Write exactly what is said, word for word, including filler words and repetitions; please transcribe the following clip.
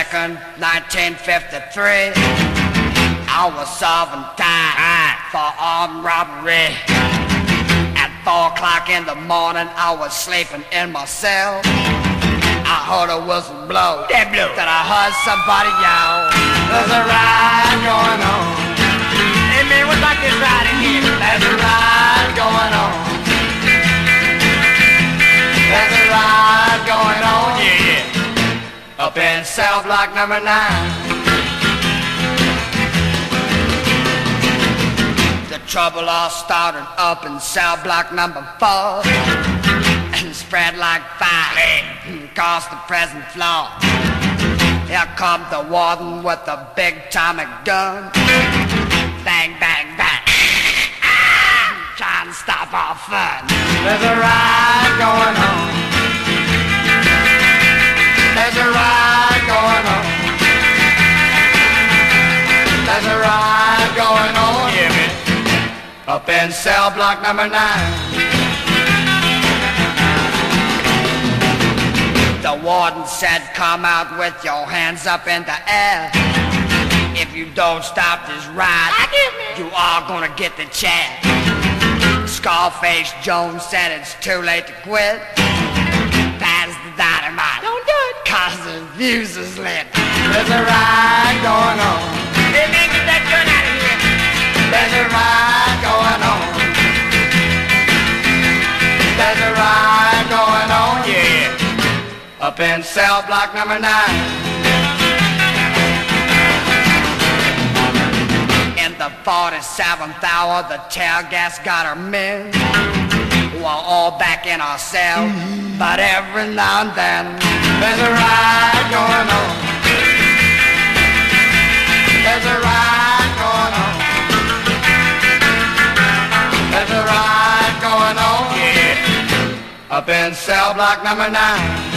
second, nineteen fifty-three. I was serving time for armed robbery. At four o'clock in the morning, I was sleeping in my cell. I heard a whistle blow. That blow. Then I heard somebody yell, "There's a riot going on." Hey man, what's like this ride in here? There's a riot going on. There's a riot going on. Yeah, yeah. Up in cell block number nine. The trouble all started up in cell block number four and spread like fire across the present floor. Here comes the warden with the big atomic gun. Bang, bang, bang. Ah! Trying to stop our fun. There's a riot going on. There's a riot going on. There's a riot going on. Yeah, man. Up in cell block number nine. The warden said, "Come out with your hands up in the air. If you don't stop this ride, you are gonna get the chair." Scarface Jones said it's too late to quit. Pass the dynamite. Don't do it. Cause the fuse is lit. There's a riot going on. Hey man, get that gun out of here. There's a riot going on. There's a riot going on. Yeah, yeah. Up in cell block number nine. In the forty-seventh hour, the tear gas got our men. We're all back in our cell, but every now and then there's a riot going on. There's a riot going on. There's a riot going on. Yeah. Up in cell block number nine.